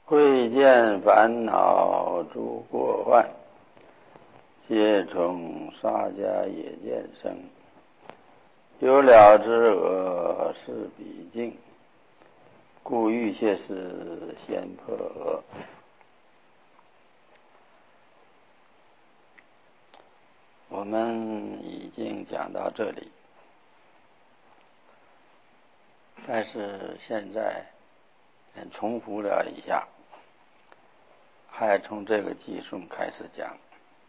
会见烦恼诸过患，皆从杀家也见生。有了之恶，是彼境，故欲切事先破恶。我们已经讲到这里，但是现在重复了一下，还从这个基础开始讲。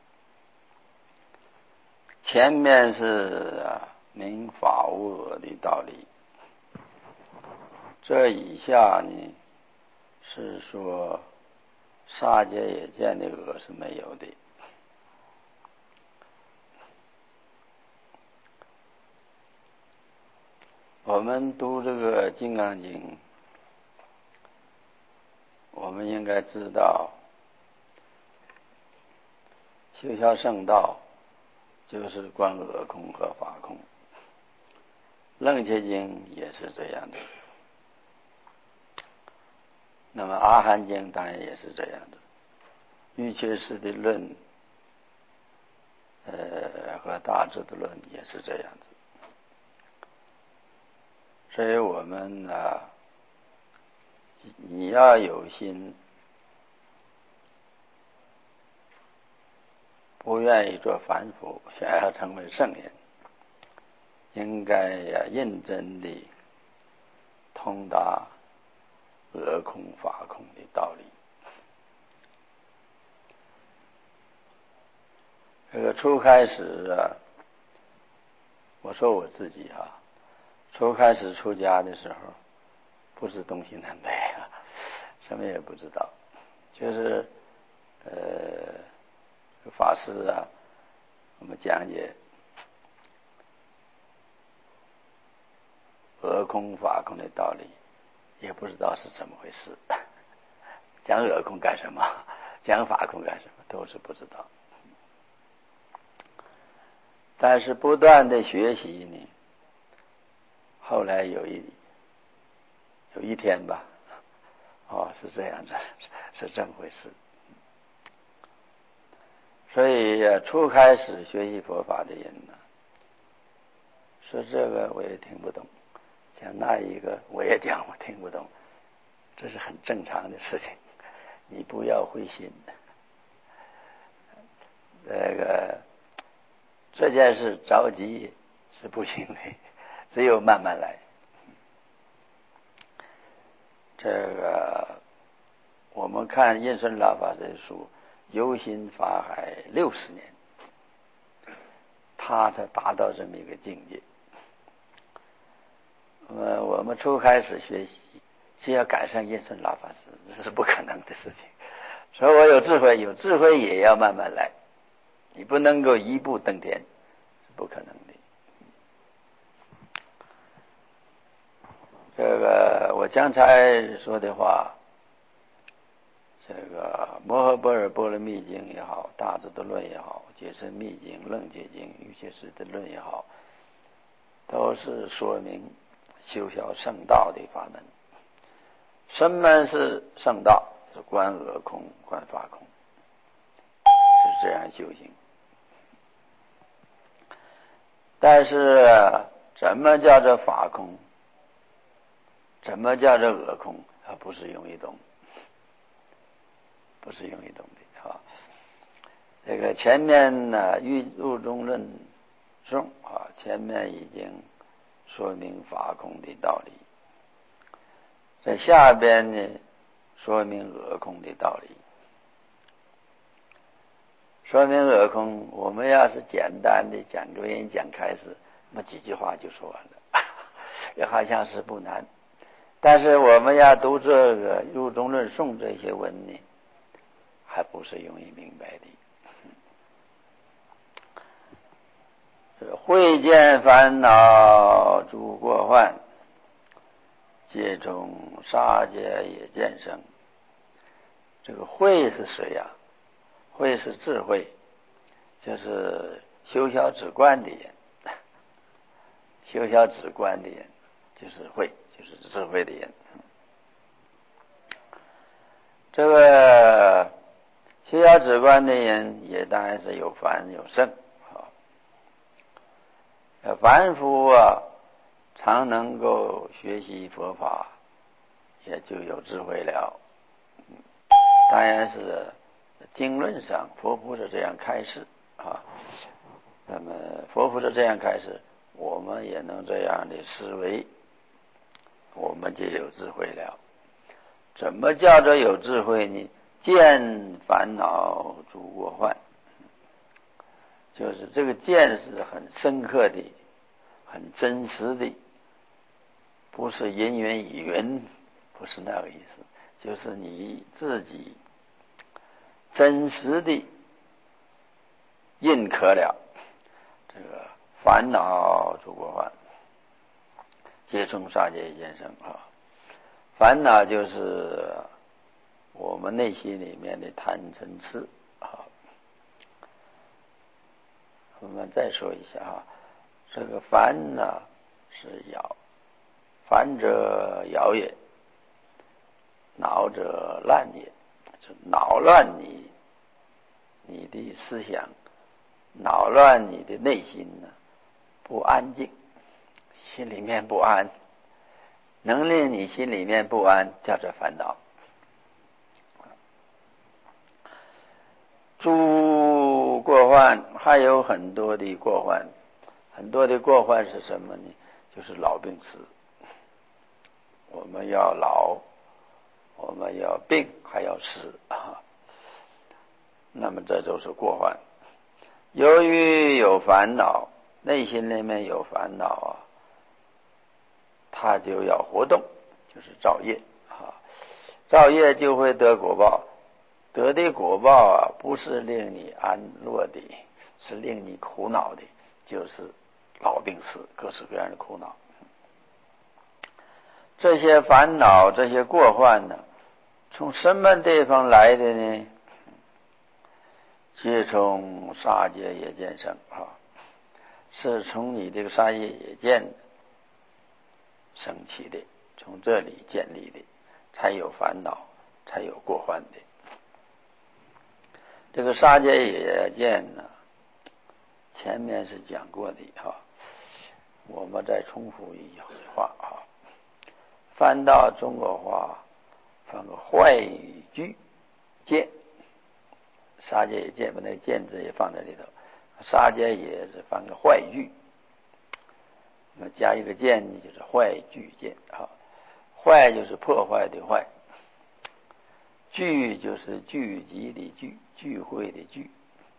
前面是明法无恶的道理，这以下呢是说杀戒也见的恶是没有的。我们读这个《金刚经》，我们应该知道修销圣道就是观恶空和法空，楞伽经也是这样的，那么阿含经当然也是这样的，瑜伽师的论和大智的论也是这样子。所以我们你要有心，不愿意做凡夫，想要成为圣人，应该认真地通达恶空法空的道理。这个初开始我说我自己初开始出家的时候，不知东西南北什么也不知道，就是法师我们讲解恶空法空的道理，也不知道是怎么回事。讲恶空干什么？讲法空干什么？都是不知道。但是不断的学习呢，后来有一天吧，是这样子，是这么回事。所以初开始学习佛法的人呢，说这个我也听不懂，讲那一个我也讲我听不懂，这是很正常的事情，你不要灰心。这件事着急是不行的，只有慢慢来。这个我们看印顺老法师的书，游心法海60年，他才达到这么一个境界。我们初开始学习是要赶上印顺老法师，这是不可能的事情。所以我有智慧，有智慧也要慢慢来，你不能够一步登天，是不可能的。这个我刚才说的话，这个摩诃般若波罗蜜经也好，大智度论也好，解深密经、楞伽经、瑜伽师的论也好，都是说明修销圣道的法门。什么是圣道？是观恶空、观法空，是这样修行。但是怎么叫做法空？怎么叫做恶空？不是容易懂，不是容易懂的这个前面呢，入中论颂前面已经说明法空的道理，在下边呢说明恶空的道理。说明恶空，我们要是简单的讲个演讲开始，那么几句话就说完了，也好像是不难。但是我们要读这个入中论颂这些文呢，还不是容易明白的。会见烦恼诸过患，皆从杀戒也见生。这个慧是谁呀？慧是智慧，就是修销止观的人，修销止观的人就是慧，就是智慧的人。 这个学校止观的人也当然是有凡有圣啊。凡夫啊，常能够学习佛法，也就有智慧了。当然是经论上佛菩萨这样开示啊，那么佛菩萨这样开示，我们也能这样的思维，我们就有智慧了。怎么叫做有智慧呢？见烦恼诸过患，就是这个见是很深刻的，很真实的，不是人云亦云，不是那个意思，就是你自己真实的认可了这个烦恼诸过患，皆从杀戒而生啊。烦恼就是我们内心里面的贪嗔痴啊。我们再说一下啊，这个烦呢是扰，烦者扰也，恼者乱也，就恼乱你的思想，恼乱你的内心呢，不安静，心里面不安，能令你心里面不安，叫做烦恼。诸过患还有很多的过患，很多的过患是什么呢？就是老病死。我们要老，我们要病，还要死啊。那么这就是过患。由于有烦恼，内心里面有烦恼啊，他就要活动，就是造业啊。造业就会得果报，得的果报啊，不是令你安乐的，是令你苦恼的，就是老病死，各式各样的苦恼。这些烦恼，这些过患呢，从什么地方来的呢？皆从杀戒业见生啊，是从你这个杀业业见升起的，从这里建立的，才有烦恼，才有过患的。这个杀戒业见呢，前面是讲过的哈，我们再重复一句话啊。翻到中国话，翻个坏句戒，杀戒也戒，把那个戒字也放在里头，杀戒也是翻个坏句，那么加一个戒呢，就是坏句戒啊。坏就是破坏的坏，聚就是聚集的聚，聚会的聚。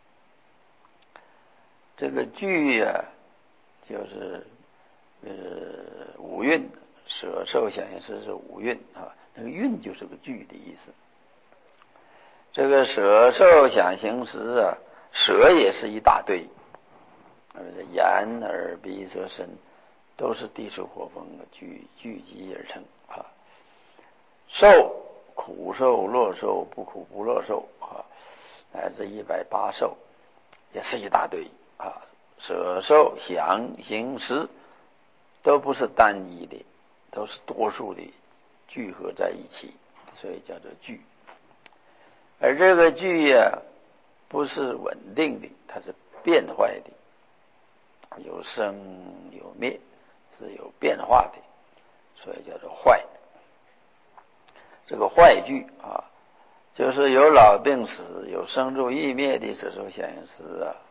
这个聚啊，就是五蕴，舍受想行识是五蕴啊，那个蕴就是个聚的意思。这个舍受想行识啊，舍也是一大堆，眼耳鼻舌身都是地水火风的聚集而成啊。受苦受、乐受、不苦不乐受啊，乃至180受，也是一大堆啊。舍受想行识都不是单一的，都是多数的聚合在一起，所以叫做聚。而这个聚呀，不是稳定的，它是变坏的，有生有灭，是有变化的，所以叫做坏。这个坏聚啊，就是有老病死，有生住异灭的舍受想行识啊。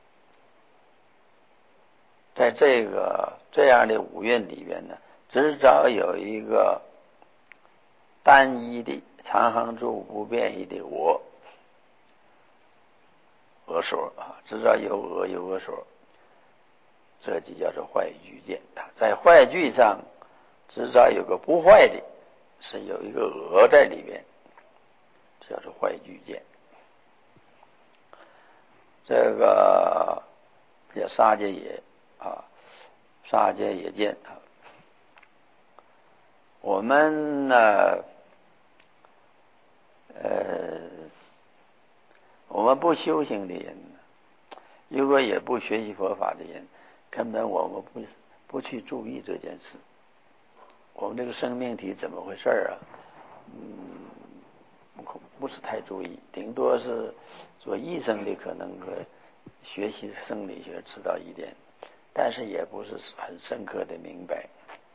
在这样的五蕴里边呢，只找有一个单一的常恒住不变异的我所啊，只找有我有我所，这就叫做坏聚见。在坏聚上，只找有个不坏的，是有一个我在里边，叫做坏聚见。这个叫杀戒也啊，杀戒也见啊。我们呢，我们不修行的人，如果也不学习佛法的人，根本我们不去注意这件事。我们这个生命体怎么回事啊？ 不是太注意，顶多是做医生的可能会学习生理学知道一点，但是也不是很深刻的明白。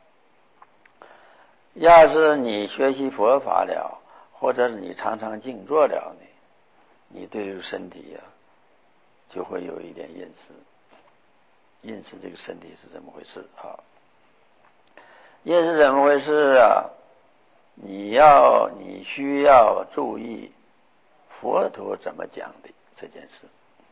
要是你学习佛法了，或者是你常常静坐了呢，你对这个身体就会有一点认识这个身体是怎么回事啊？认识怎么回事啊？你需要注意佛陀怎么讲的这件事，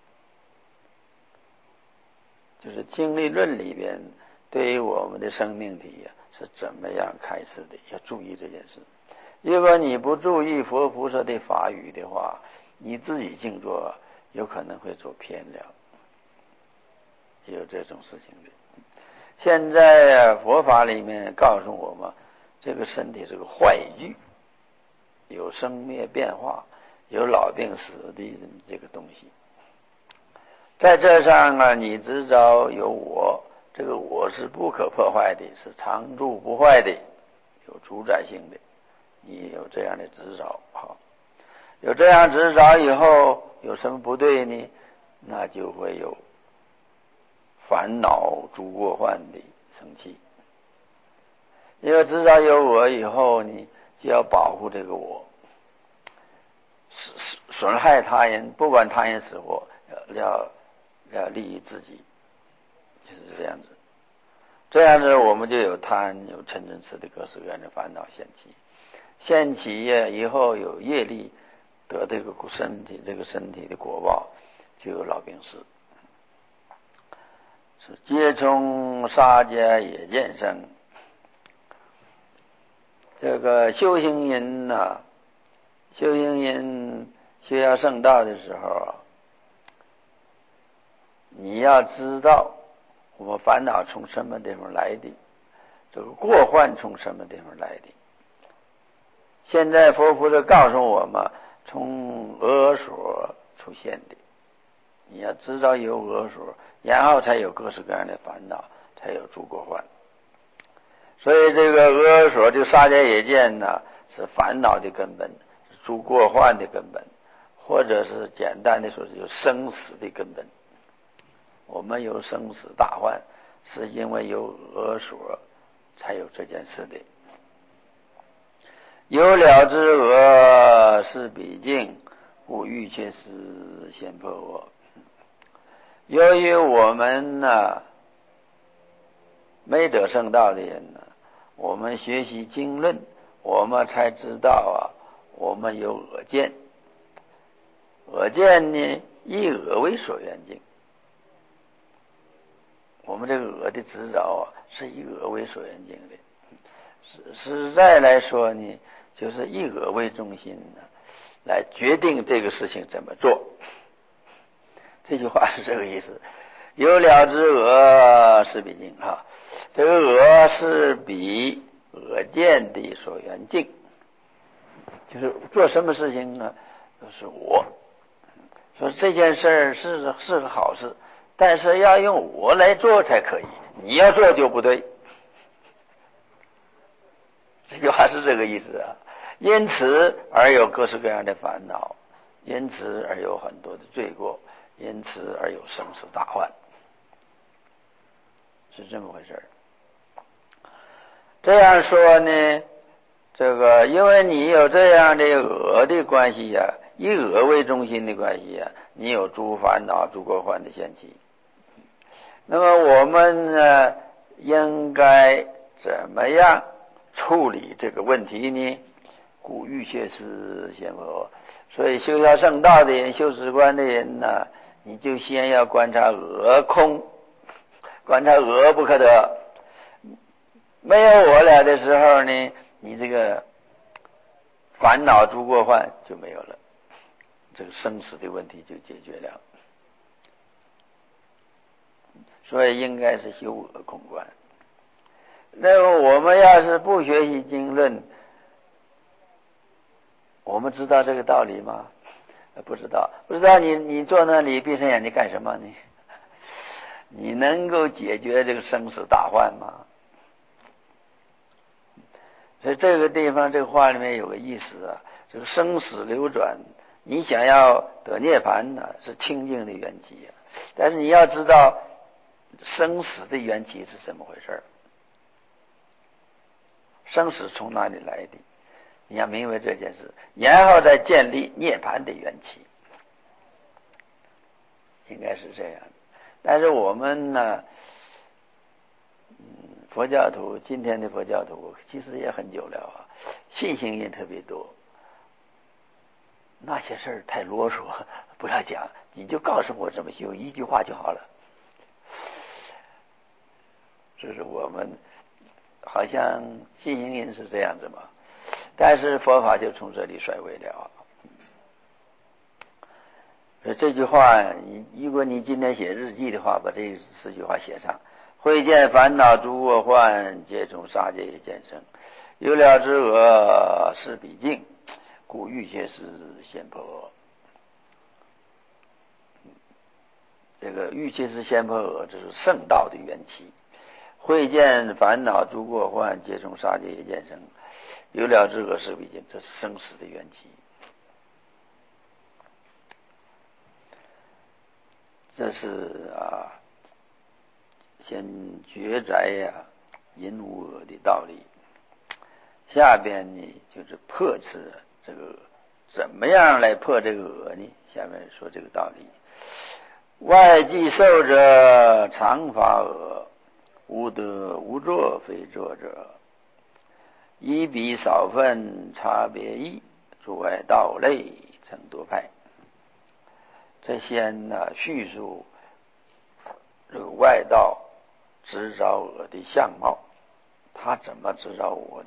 就是经律论里边对于我们的生命体是怎么样开示的，要注意这件事。如果你不注意佛菩萨的法语的话，你自己静坐有可能会走偏了，也有这种事情的。现在佛法里面告诉我们，这个身体是个坏具，有生灭变化，有老病死的这个东西。在这上你知道有我，这个我是不可破坏的，是常住不坏的，有主宰性的。你有这样的执照，好，有这样执照以后，有什么不对呢？那就会有烦恼诸过患的生气。因为知道有我以后，你就要保护这个我，损害他人，不管他人死活，要利益自己，就是这样子。这样子我们就有贪，有嗔痴痴的各式各样的烦恼现起。现起以后有业力，得这个身体的果报，就有老病死。是皆从杀劫也见生。这个修行人修要圣道的时候你要知道我们烦恼从什么地方来的，这个过患从什么地方来的。现在佛菩萨告诉我们，从恶所出现的，你要知道有恶所，然后才有各式各样的烦恼，才有诸过患。所以这个恶所就杀劫业见是烦恼的根本，是诸过患的根本，或者是简单的说是有生死的根本。我们有生死大患，是因为有恶所才有这件事的。有了之恶是彼境，故欲切实先破我。由于我们没得圣道的人我们学习经论，我们才知道我们有恶见。恶见呢，以恶为所缘境。我们这个恶的执照是以恶为所缘境的。实在来说呢，就是以恶为中心来决定这个事情怎么做。这句话是这个意思。有了之恶是彼境这个恶是比恶见的所缘境，就是做什么事情呢，就是我说这件事是个好事，但是要用我来做才可以，你要做就不对。这句话是这个意思因此而有各式各样的烦恼，因此而有很多的罪过，因此而有生死大患，是这么回事。这样说呢，这个因为你有这样的恶的关系以恶为中心的关系你有诸烦恼诸过患的现起。那么我们应该怎么样处理这个问题呢？故欲切实先破我。所以修下圣道的人，修止观的人你就先要观察恶空，观察恶不可得。没有我了的时候呢，你这个烦恼诸过患就没有了，这个生死的问题就解决了。所以应该是修恶空观。那么我们要是不学习经论，我们知道这个道理吗？不知道。你坐那里闭上眼睛干什么呢？你能够解决这个生死大患吗？ 所以这个地方这个话里面有个意思啊，这个生死流转，你想要得涅槃呢，是清净的缘起啊，但是你要知道生死的缘起是怎么回事，生死从哪里来的，你要明白这件事，然后再建立涅槃的缘起，应该是这样的。但是我们呢，佛教徒，今天的佛教徒其实也很久了啊，信心也特别多，那些事儿太啰嗦，不要讲，你就告诉我怎么修，一句话就好了。这是我们好像信心因是这样子嘛，但是佛法就从这里衰微了。这句话，如果你今天写日记的话，把这4句话写上：会见烦恼诸恶患，皆从杀戒见生。有了之恶，是彼境，故欲切是先破恶。这个欲切是先破恶，这是圣道的缘起。会见烦恼诸恶患，皆从杀戒见生。有了之恶，是彼境，这是生死的缘起。这是先觉宅因无我的道理。下边呢就是破斥这个怎么样来破这个我呢？下面说这个道理：外既受者，常发我，无得无作，非作者。一比少分，差别异，诸外道类成多派。这先叙述这个外道执着我的相貌，他怎么执着我呢？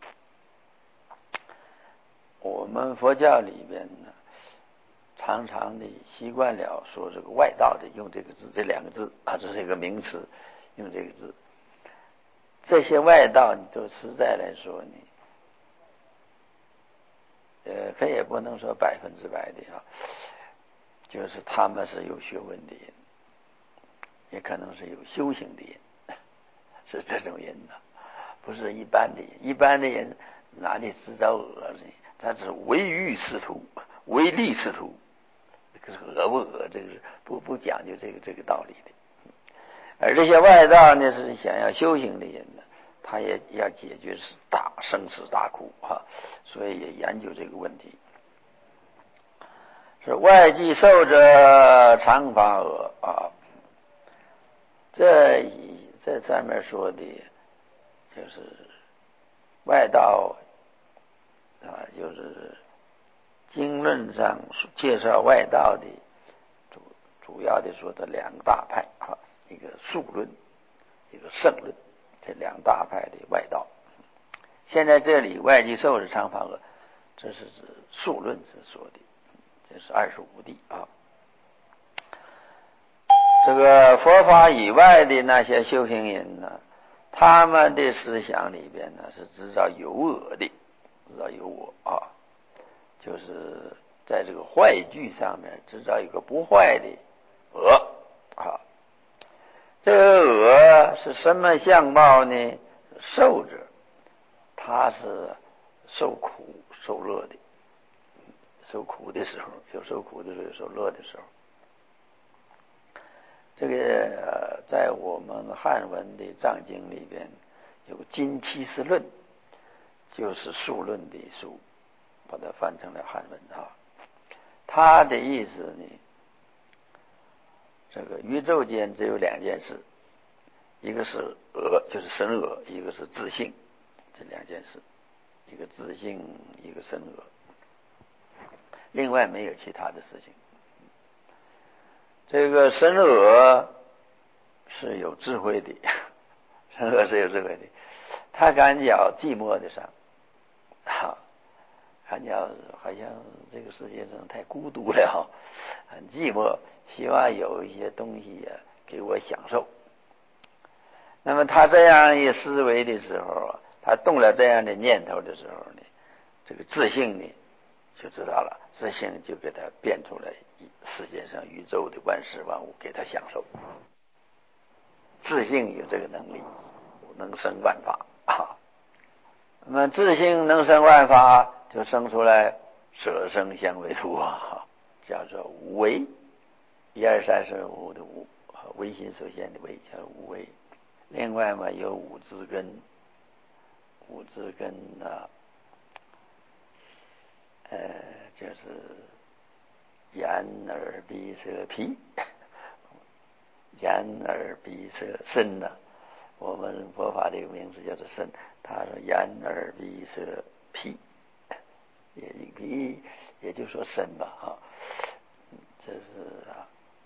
我们佛教里边呢，常常的习惯了说这个外道的，用这个字，这2个字这是一个名词，用这个字。这些外道，你都实在来说呢，可也不能说100%的就是他们是有学问的人，也可能是有修行的人，是这种人呢，不是一般的人。一般的人哪里知道恶呢？他是唯欲是徒，唯利是徒，这个恶不恶，这个是不讲究这个道理的。而这些外道呢，是想要修行的人呢，他也要解决是生死大苦所以也研究这个问题。是外既受者，常发恶这上面说的就是外道就是经论上介绍外道的主要的说的2个大派一个数论，一个胜论，这2大派的外道。现在这里外既受者，常发恶，这是指数论是说的，这是25地这个佛法以外的那些修行人呢，他们的思想里边呢是知道有我的，知道有我就是在这个坏句上面知道一个不坏的我这个我是什么相貌呢？受者，他是受苦受乐的，受苦的时候有受苦的时候，有受乐的时候。这个在我们汉文的藏经里边有个金七思论，就是数论的数，把它翻成了汉文它的意思呢，这个宇宙间只有2件事，一个是我，就是身我，一个是自性，这2件事，一个自性，一个身我，另外没有其他的事情。这个身我是有智慧的，身我是有智慧的，他感觉寂寞的上感觉好像这个世界上太孤独了很寂寞，希望有一些东西给我享受。那么他这样一思维的时候他动了这样的念头的时候呢，这个自性呢就知道了，自性就给他变出来世界上宇宙的万事万物给他享受。自性有这个能力，能生万法那么自性能生万法，就生出来舍生相为土啊，叫做无为。一二三四五的无，唯心所现的唯叫无为。另外嘛，有五字根，五字根呢，就是眼耳鼻舌皮，眼耳鼻舌身呢，我们佛法这个名字叫做身。他说眼耳鼻舌皮，皮也就说身吧啊，这是啊。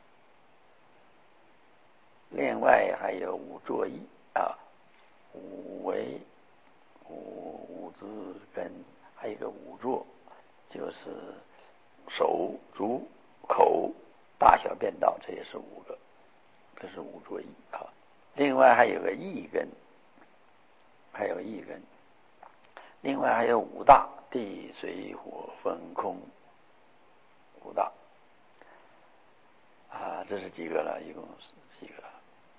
另外还有五作意啊，五为五字根，还有一个五作，就是手足口大小便道，这也是五个，这是五作意啊。另外还有个意根，还有意根。另外还有五大：地水火风空，五大啊，这是几个了？一共是几个？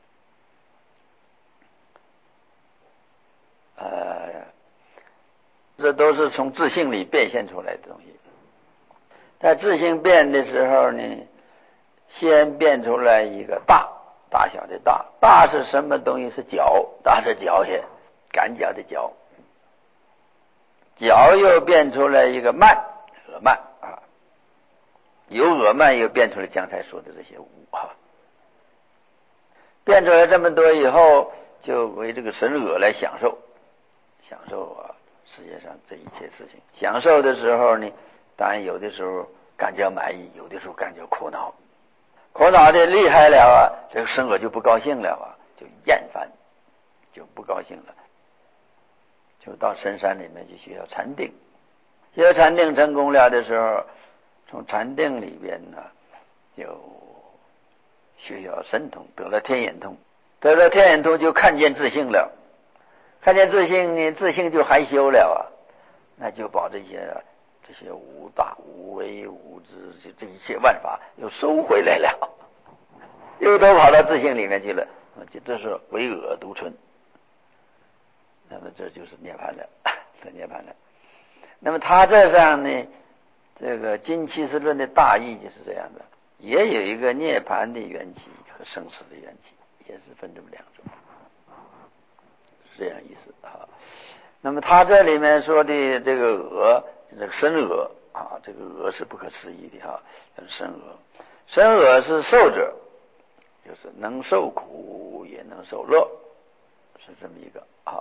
这都是从自性里变现出来的东西。在自性变的时候呢，先变出来一个大，大小的大。大是什么东西？是脚，大是脚也，赶脚的脚。脚又变出来一个慢，耳慢啊，由耳慢又变出来刚才说的这些无啊。变出来这么多以后，就为这个神耳来享受啊，世界上这一切事情。享受的时候呢，当然有的时候感觉满意，有的时候感觉苦恼，苦恼的厉害了啊，这个神耳就不高兴了啊，就厌烦，就不高兴了，就到深山里面去学校禅定。学禅定成功了的时候，从禅定里边呢，就学校神通，得了天眼通，得了天眼通就看见自性了。看见自性呢，自性就害羞了啊，那就把这些无大无为无知这一切万法又收回来了，又都跑到自性里面去了，这是唯我独尊。那么这就是涅槃了，这涅槃了。那么他这上呢，这个金气识论的大意就是这样的，也有一个涅槃的缘起和生死的缘起，也是分这么两种。这样意思啊。那么他这里面说的这个耳，这个身耳啊，这个耳是不可思议的哈，身耳。身耳是受者，就是能受苦也能受乐，是这么一个啊。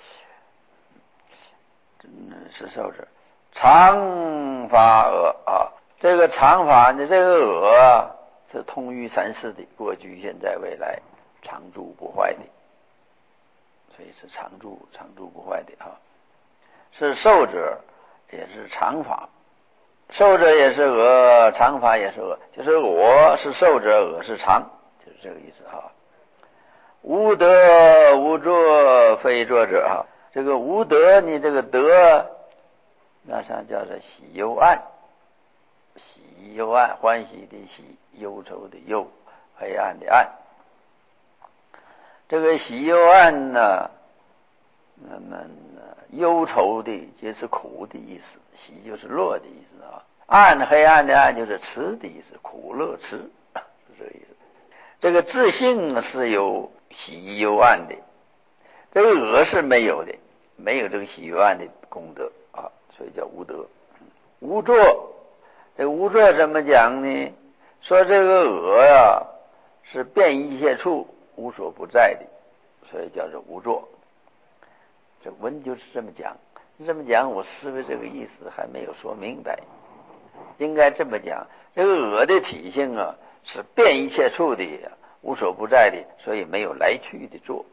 是受者。常法耳啊，这个常法呢，这个耳是通于三世的，过去现在未来，常住不坏的。所以是常住不坏的啊。是受者，也是常法，受者也是恶，常法也是恶，就是我是受者，恶是常，就是这个意思啊。无德无作，非作者啊。这个无德，你这个德，那上叫做喜忧暗，喜忧暗，欢喜的喜，忧愁的忧，黑暗的暗。这个喜忧暗呢，那么忧愁的就是苦的意思，喜就是乐的意思啊，暗黑暗的暗就是痴的意思，苦乐痴是这个意思。这个自性是有喜忧暗的，这个恶是没有的，没有这个喜忧暗的功德啊，所以叫无德。无作，这无作怎么讲呢？说这个恶呀，是遍一切处无所不在的，所以叫做无作。这文就是这么讲，我思维这个意思还没有说明白。应该这么讲，这个恶的体性啊，是遍一切处的，无所不在的，所以没有来去的作，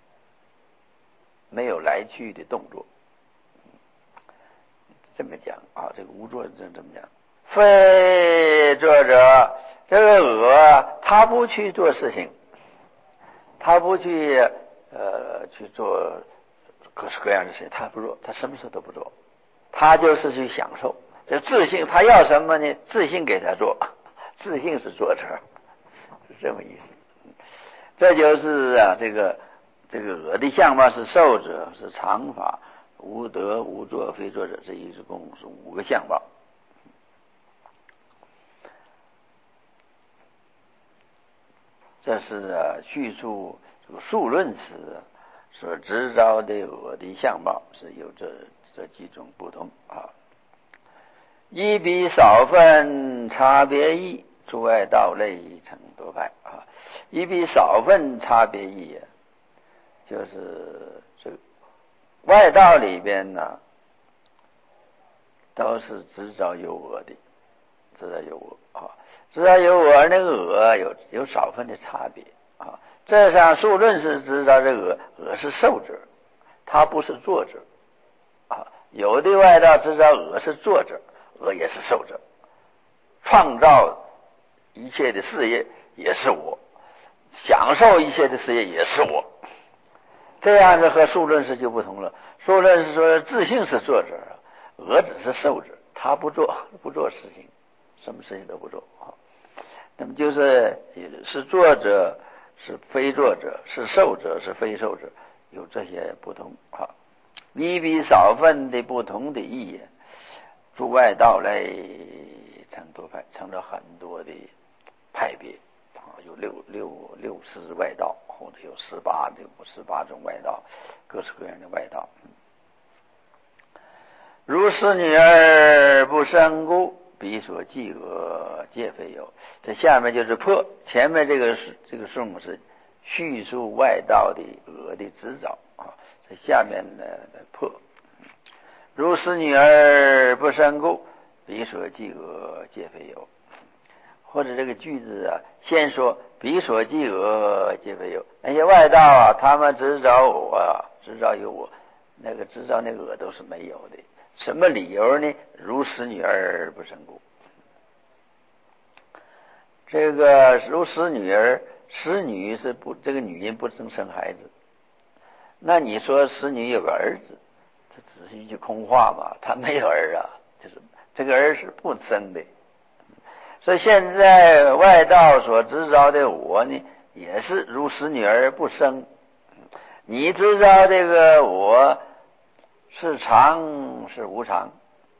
没有来去的动作。这么讲啊，这个无作这么讲。非作者，这个恶他不去做事情，他不去去做各式各样的事情，他不做，他什么事都不做，他就是去享受。这自性他要什么呢？自性给他做，自性是作者，是这么意思。这就是啊，这个恶的相貌是受者，是常法， 无得无作非作者，这一共是5个相貌。这是叙述这个数论词所执着的我的相貌，是有这几种不同啊。一笔少分差别异，诸外道类成多派啊。一笔少分差别异，就是这个外道里边呢，都是执着有我的，执着有我啊。知道有我那个我有少分的差别啊。这上数论是知道这个我是受者，他不是作者啊。有的外道知道我是作者，我也是受者，创造一切的事业也是我，享受一切的事业也是我。这样子和数论是就不同了。数论是说自性是作者，我只是受者，他不做事情，什么事情都不做啊。那么就是作者是非作者，是受者是非受者，有这些不同啊。一笔少分的不同的意义，诸外道类成多派，成了很多的派别啊，有60外道，或者有18种外道，各式各样的外道。如是女儿不生故，彼所记讹皆非有。这下面就是破，前面这个颂是叙述外道的讹的执照啊，这下面呢破。如是女儿不生故，彼所记讹皆非有。或者这个句子啊，先说彼所记讹皆非有。那些外道啊，他们执照我啊，执照有我，那个执照那个讹都是没有的。什么理由呢？如使女儿不生故。这个如使女儿，使女是不，这个女人不能生孩子。那你说使女有个儿子，这只是一句空话嘛，他没有儿啊，就是这个儿是不生的。所以现在外道所执照的我呢，也是如使女儿不生。你执照这个我是常是无常。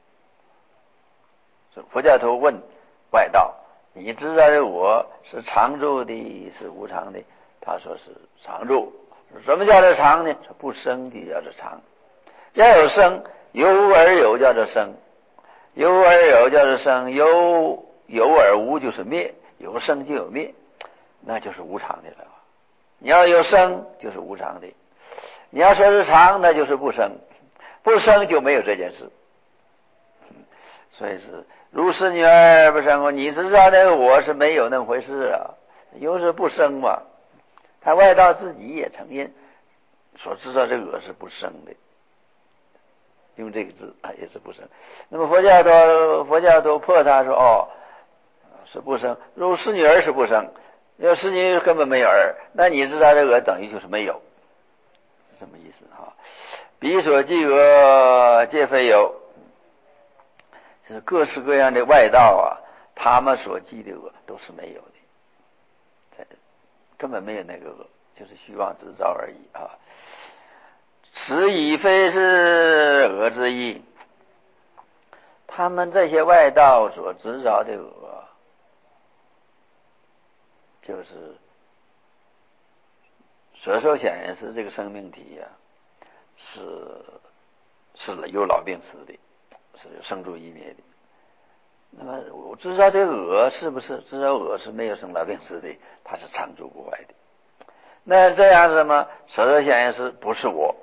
佛教徒问外道，你知道的我是常住的是无常的？他说是常住。什么叫做常呢？不生的叫做常。要有生，有而有叫做生，有而有叫做生，有而无就是灭，有生就有灭，那就是无常的了。你要有生就是无常的，你要说是常那就是不生，不生就没有这件事。所以是如是女儿不生，你知道那个我是没有那么回事啊，又是不生嘛。他外道自己也承认，所知道这个我是不生的，用这个字啊也是不生。那么佛教徒破他说哦是不生，如是女儿是不生，要是女根本没有儿，那你知道这个等于就是没有，是什么意思啊？彼所记讹皆非有。就是各式各样的外道啊，他们所记的讹都是没有的，根本没有那个讹，就是虚妄执照而已啊。此已非是讹之意。他们这些外道所执照的讹，就是舍受显然是这个生命体呀、是有老病死的，是有生住异灭的。那么我知道这个讹是不是知道讹是没有生老病死的，它是常住不坏的。那这样子吗？舍受显然是不是我？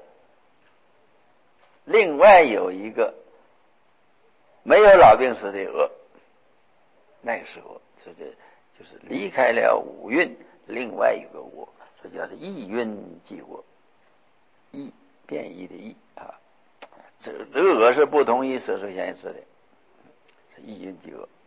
另外有一个没有老病死的讹，那个是我，这就是离开了五蕴，另外一个我，这叫做异蕴即我，异变异的异啊。这个讹是不同于舍受显然是的，是异蕴即讹。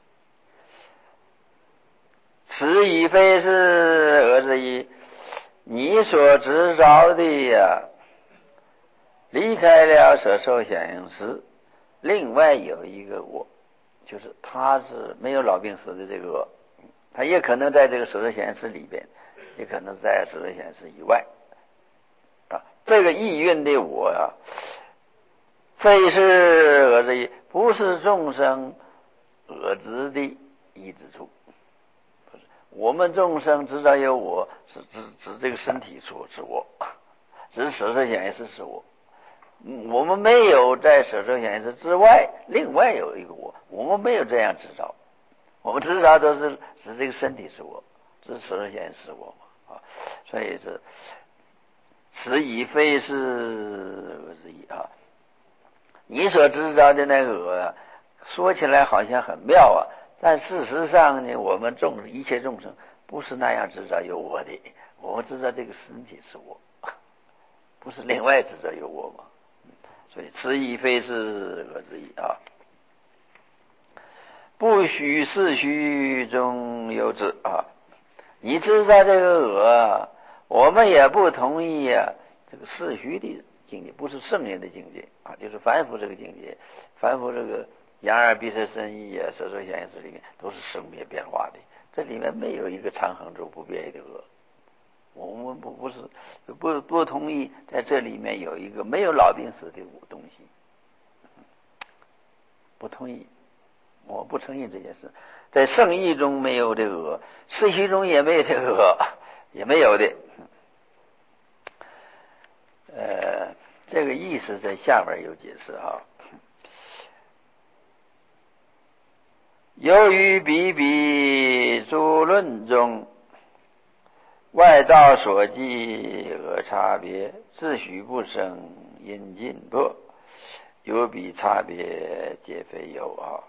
此已非是讹之意。你所执着的呀，离开了舍受显应时，另外有一个我，就是他是没有老病死的这个我，他也可能在这个舍受显应时里边，也可能在舍受显应时以外啊。这个意蕴的我啊， 非是恶之意，不是众生恶知的意之处。不是，我们众生知道有我，是指这个身体说是我，只是色受想行识是我。我们没有在色受想行识之外，另外有一个我们没有这样执照。我们知道都是这个身体是我，这色受想行识是我嘛啊，所以是此已非是恶之意啊。你所知道的那个恶，说起来好像很妙啊，但事实上呢，我们一切众生不是那样知道有我的，我们知道这个身体是我，不是另外知道有我嘛。所以此已非是恶之意啊。不许是虚中有之啊！你知道这个恶，我们也不同意啊。这个是虚的境界不是圣人的境界啊，就是凡夫这个境界，凡夫这个眼耳鼻舌身意啊，色受想行识里面都是生灭变化的，这里面没有一个长恒住不变的恶。我们不同意在这里面有一个没有老病死的东西，不同意。我不承认这件事，在圣意中没有这个恶，世虚中也没有这个恶，也没有的。这个意思在下面有解释啊。由于彼诸论中外道所记恶差别，自许不生因尽破，有彼差别皆非有啊。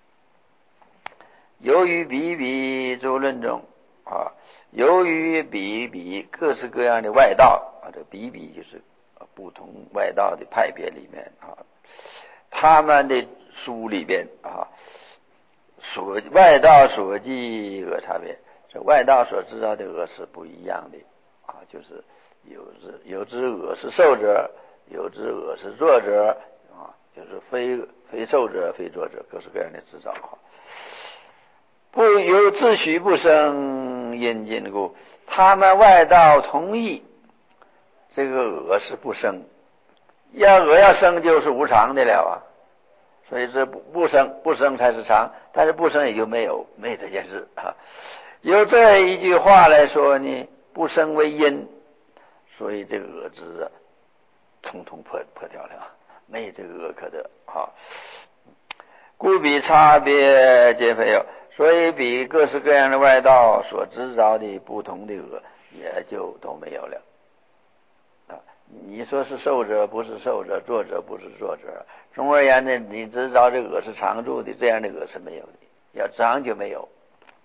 由于彼诸论中啊，由于彼各式各样的外道啊，这彼就是不同外道的派别里面啊，他们的书里边啊，外道所记恶差别，这外道所知道的恶是不一样的啊，就是有之恶是受者，有之恶是作者啊，就是非受者非作者，各式各样的知道啊。不由自许不生因尽故，他们外道同意这个恶是不生，恶要生就是无常的了啊，所以这不生才是常，但是不生也就没有这件事啊。由这一句话来说呢，不生为因，所以这个恶知统统破掉了，没这个恶可得啊。故彼差别皆非有，所以比各式各样的外道所知道的不同的恶也就都没有了啊。你说是受者不是受者，作者不是作者，总而言之，你知道这恶是常住的，这样的恶是没有的，要常就没有。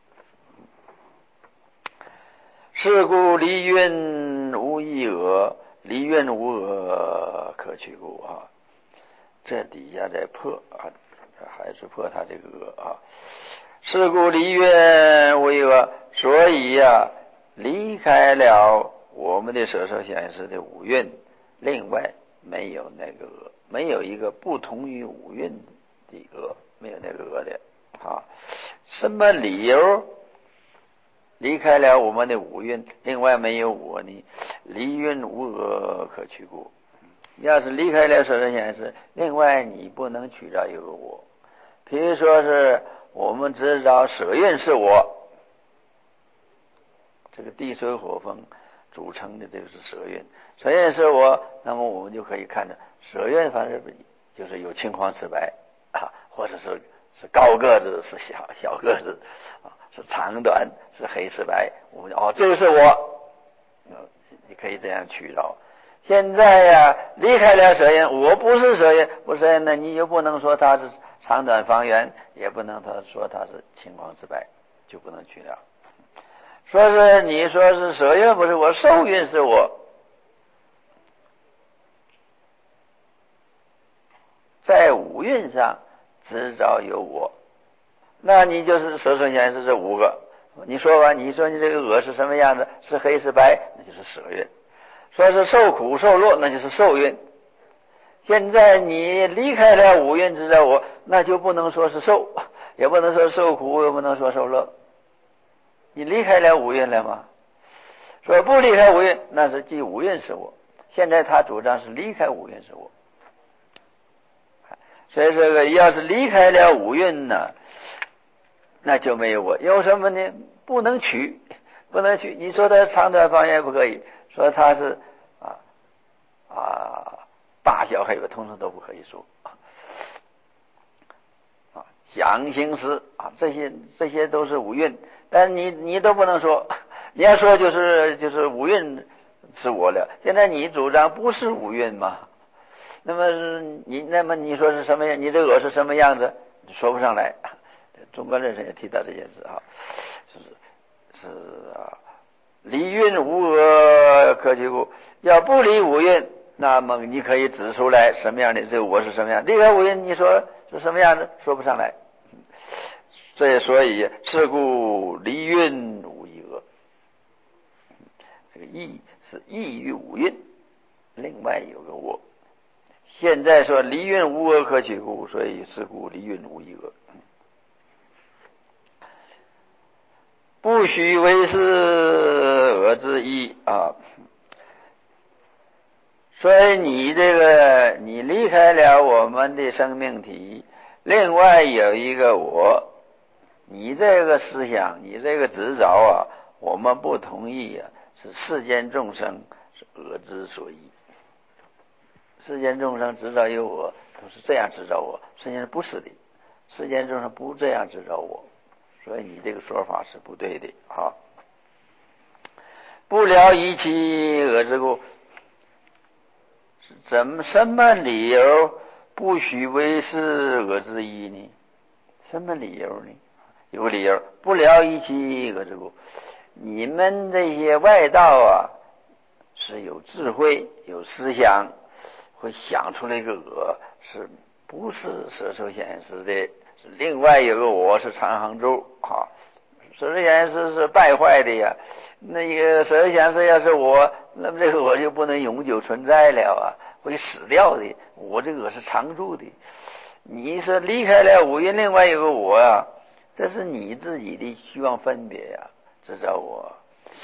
是故离蕴无一恶，离蕴无恶可取故啊。这底下在破啊，还是破他这个恶啊。是故离蕴无一恶，所以离开了我们的色受想行识的五蕴，另外没有那个恶，没有一个不同于五蕴的恶，没有那个恶的啊。什么理由离开了我们的五蕴，另外没有我呢？离蕴无恶可取故。要是离开了色受想行识，另外你不能取到一个我。比如说是我们知道色蕴是我，这个地水火风组成的这个是色蕴，色蕴是我，那么我们就可以看到色蕴反正就是有青黄赤白啊，或者是高个子，是小个子啊，是长短，是黑是白，我们这个是我，你可以这样取到。现在离开了色蕴，我不是色蕴，不是色蕴，那你就不能说它是长短方圆，也不能说它是青黄赤白，就不能取了。你说是色蕴不是我，受蕴是我，在五蕴上知道有我，那你就是色受想行识这五个。你说吧，你说你这个恶是什么样子？是黑是白，那就是色蕴。说是受苦受乐，那就是受蕴。现在你离开了五蕴知道我，那就不能说是受，也不能说受苦，也不能说受乐。你离开了五蕴了吗？说不离开五蕴，那是即五蕴是我。现在他主张是离开五蕴是我。 所以这个要是离开了五蕴呢，那就没有我。有什么呢？不能取，不能取。你说它长短方圆不可以，说它是大小黑白，通通都不可以说。想行识这些都是五蕴，但你都不能说。你要说就是五蕴是我了，现在你主张不是五蕴吗？那么你说是什么样？你这我是什么样子？说不上来。中国人也提到这件事是离蕴无我可取故。要不离五蕴，那么你可以指出来什么样的这个我是什么样。离开五蕴，你说是什么样子？说不上来。所以是故离蕴无一我。这个异是异于五蕴，另外有个我。现在说离蕴无我可取故，所以是故离蕴无一我。不许为是我之一啊。所以你离开了我们的生命体，另外有一个我，你这个思想，你这个执着啊，我们不同意啊，是世间众生是我之所依。世间众生执着有我，都是这样执着我，实际上不是的。世间众生不这样执着我，所以你这个说法是不对的啊。不了一切我之故，什么理由不许为是我之一呢？什么理由呢？有理由，不了一切我之故。你们这些外道啊，是有智慧有思想，会想出来一个我，是不是舍受显示的？是另外有个我是长恒洲啊。舍受显示是败坏的呀，那个舍受显示要是我，那么这个我就不能永久存在了啊，会死掉的。我这个是常住的。你是离开了五蕴，另外有个我啊，这是你自己的虚妄分别呀，知道我。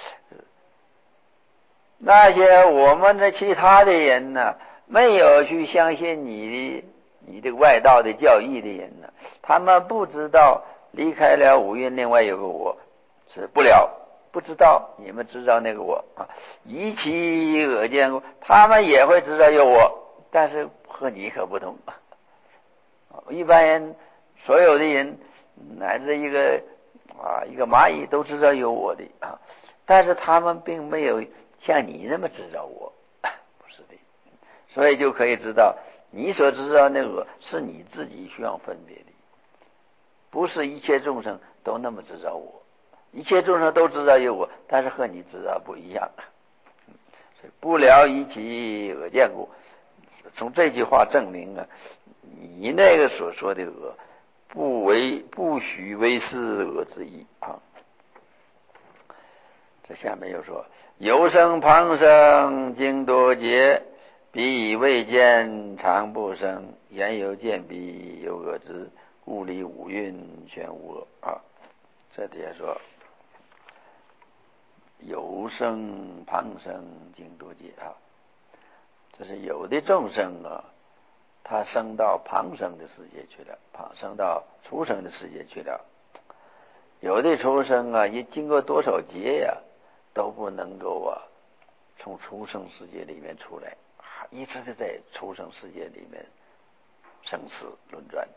那些我们的其他的人呢，没有去相信你的外道的教义的人呢，他们不知道离开了五蕴，另外有个我是不知道。你们知道那个我啊，一其我见过，他们也会知道有我，但是和你可不同。一般人，所有的人，乃至一个蚂蚁都知道有我的啊，但是他们并没有像你那么知道我，不是的。所以就可以知道，你所知道那个是你自己需要分别的，不是一切众生都那么知道我。一切众生都知道有我，但是和你知道不一样。所以不了一切我见故，从这句话证明啊，你那个所说的我，不许为是我之一啊。这下面又说，有生旁生经多劫，彼以未见常不生，言有见彼有我之，故离五蕴全无我啊。这底下说有生旁生经多劫啊，这是有的众生啊，他升到旁生的世界去了，升到畜生的世界去了。有的畜生啊，一经过多少劫呀，都不能够啊从畜生世界里面出来，一直的在畜生世界里面生死轮转。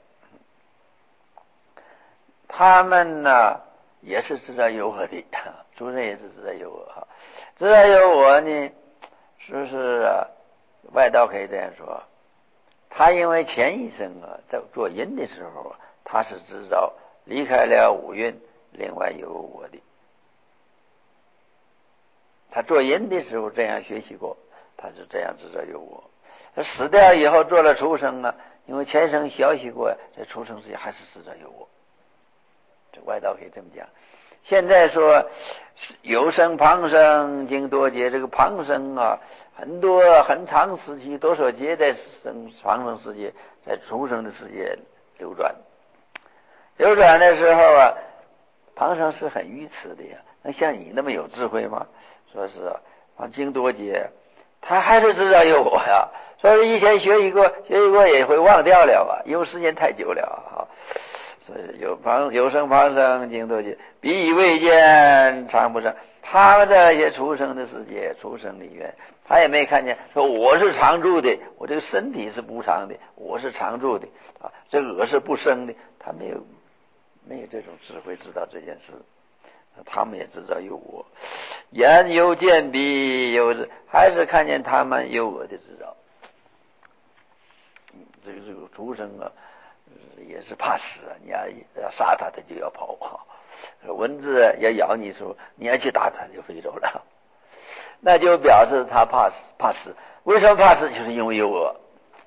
他们呢也是知道有我的，畜生也是知道有我，知道有我呢，是不是外道可以这样说，他因为前一生啊在做因的时候，他是知道离开了五蕴，另外有我的。他做因的时候这样学习过，他是这样知道有我。他死掉以后做了畜生呢，因为前生学习过，在畜生世界还是知道有我。这外道可以这么讲。现在说有生旁生经多劫，这个旁生啊，很多很长时期多少劫在旁生世界，在畜生的世界流转的时候啊，旁生是很愚痴的呀，能像你那么有智慧吗？说是经多劫， 他还是知道有我呀。所以以前学习过也会忘掉了啊，因为时间太久了啊。所以有生旁生经多劫，彼以未见常不生。他们在一些出生的世界，出生里面，他也没看见说我是常住的，我这个身体是无常的，我是常住的啊，这个我是不生的，他没有这种智慧知道这件事。他们也知道有我，言有见彼有之，还是看见他们有我的知道。这个畜生啊，也是怕死啊！你要杀他，他就要跑啊；蚊子要咬你的时候，你要去打他，就飞走了。那就表示他怕死。为什么怕死？就是因为有我。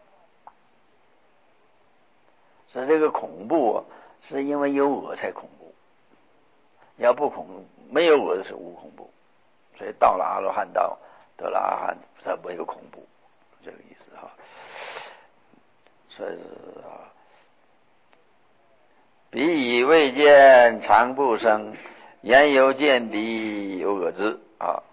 所以这个恐怖是因为有我才恐怖，要不恐怖，没有我的是无恐怖。所以到了阿罗汉道，得了阿汉，才没有恐怖，这个意思哈。所以是啊，彼以未见常不生，言有见彼有我知啊。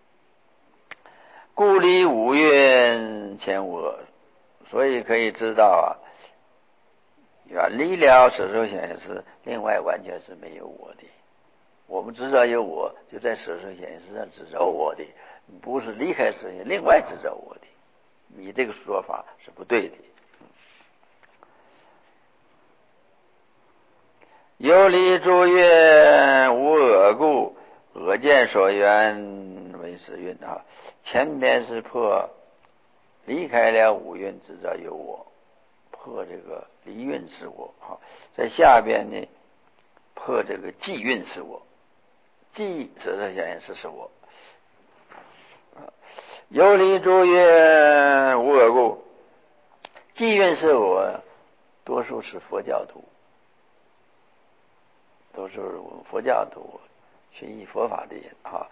故离五蕴前我，所以可以知道啊，远离了色受显示，另外完全是没有我的。我们知道有我，就在色受显示上知道我的，不是离开色受，另外知道我的。你这个说法是不对的。有离诸蕴无我故，我见所缘为实蕴啊。前边是破离开了五蕴，知道有我，破这个离蕴是我啊。在下边呢，破这个寂蕴是我，寂色受显示是我。有离诸蕴无我故，寂蕴是我，多数是佛教徒。都是佛教徒学习佛法的人啊，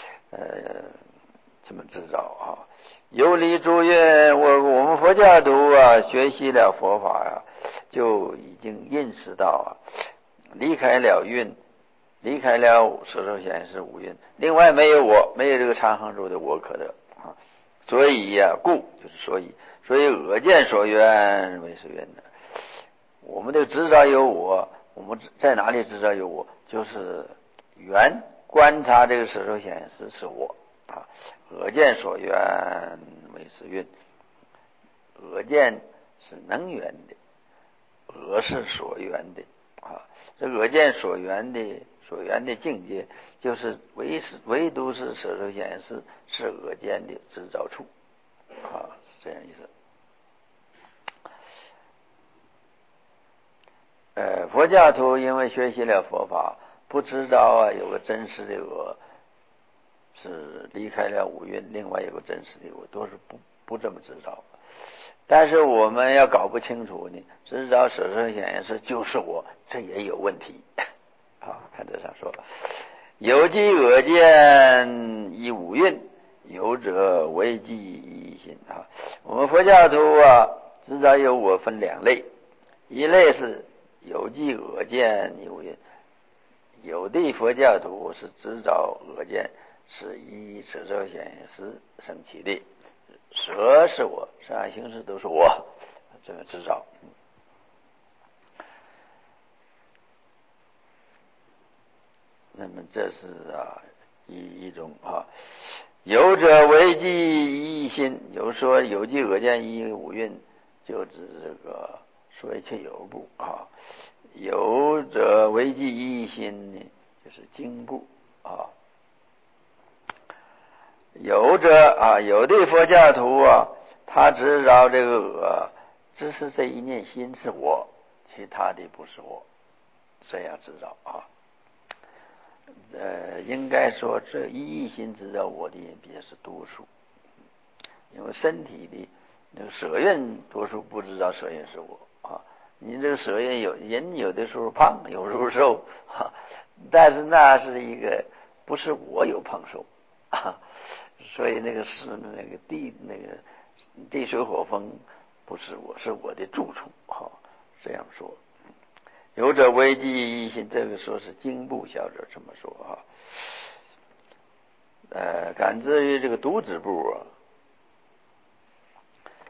这么知道啊。有离诸蕴，我们佛教徒啊，学习了佛法啊，就已经认识到啊，离开了蕴，离开了色受显示五蕴，另外没有我，没有这个常恒住的我可得啊。所以呀，故就是所以我见所缘为实缘的。我们就知道有我。我们在哪里知道有我？就是缘观察这个色受显示是我啊。我见所缘为实蕴，我见是能缘的，我是所缘的啊。这我见所缘的境界，就是唯独是色受显示是我见的知照处啊，是这样意思。佛教徒因为学习了佛法，不知道啊有个真实的我是离开了五蕴，另外有个真实的我，都是不这么知道。但是我们要搞不清楚呢，知道色受显示就是我，这也有问题啊。看这上说，有即我见以五蕴，有者为即一心啊。我们佛教徒啊，知道有我分两类，一类是有即我见以五蕴，有的佛教徒是知道我见是依色受显示生起的，色是我，善恶行识都是我，这个知道。那么这是一种啊。有者为即一心，有说有即我见依五蕴，就指这个说一切有部啊。有者为即一心呢，就是经部啊。有者有的佛教徒啊，他知道这个我，只是这一念心是我，其他的不是我，这样知道啊。应该说这一心知道我的人比较是多数，因为身体的那个舍愿多数不知道舍愿是我啊。你这个舍愿人有的时候胖，有时候瘦但是那是一个不是我有胖瘦啊。所以那个是那个地水火风不是我，是我的住处这样说。有者为即一心，这个说是经部小者这么说感至于这个独子部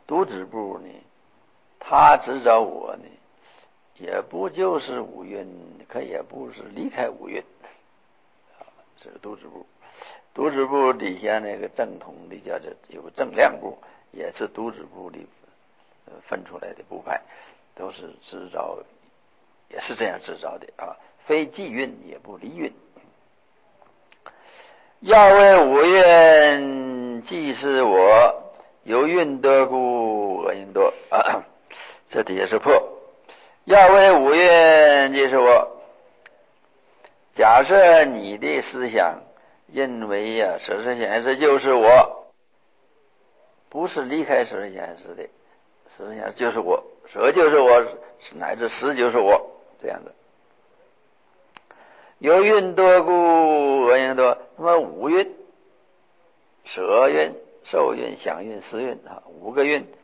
独止部呢，他执着我呢，也不就是五蕴，可也不是离开五蕴啊，这个独止部。独止部底下那个正统的叫做有正量部，也是独止部里分出来的部派，都是执着，也是这样执着的啊，非即蕴也不离蕴。要为五蕴即是我，由蕴得故我应多啊，这底下是破。要为五蕴即是我，假设你的思想认为呀，色身显示就是我，不是离开色身显示的，色身显示就是我，色就是我，乃至识就是我，这样的。由蕴多故我应多，那么五蕴，色蕴、受蕴、想蕴、识蕴啊，五个蕴